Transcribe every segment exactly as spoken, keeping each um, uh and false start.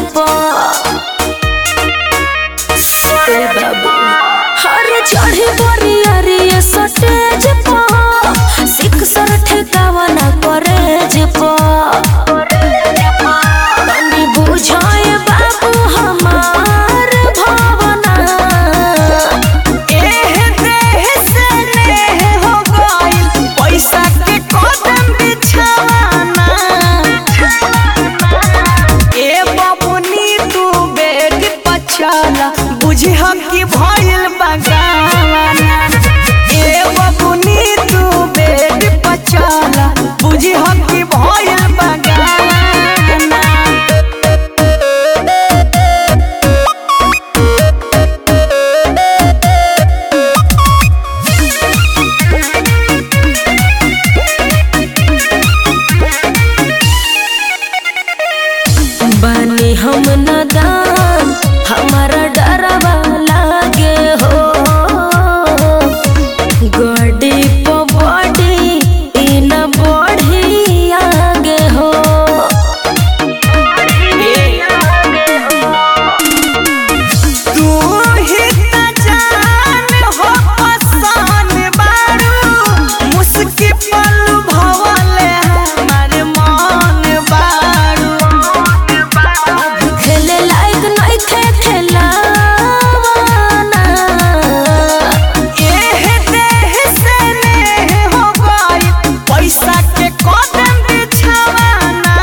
पा ए बाबू हर चढ़ी बरिया सटेज पा सिख सर ठेकावा ना करेज पा तनी बुझाए बाबू हमार भावना एह देह से नेह हो गइल पैसा के कदम बिछावाना ए बाबूनी तू बेटी पछाला बुझी हम की भइल बगावाना ए बाबूनी तू बेटी पछाला बुझी हम की भइल बगावाना बनी हम नदान हमारा डरवा लागे हो गड्डी प बॉडी इन बढ़ी आगे हो तू ही त जान हो पसान बारू मुस्की पल भवले हमारे मन बारू खेले लायक नहीं थे खेलावाना एह देह से नेह हो गई पैसा के कदम बिछावाना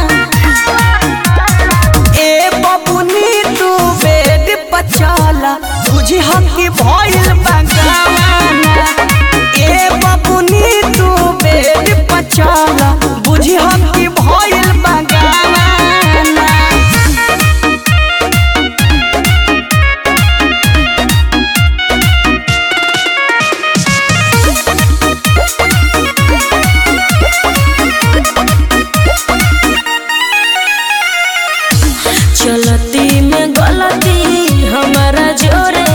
ए बबुनी तू बेड पचाला तुझे हम की भइल बगावाना ए बबुनी तू बेड पचाला बुझी हम की भइल बगावाना चलती में गलती हमारा जोरे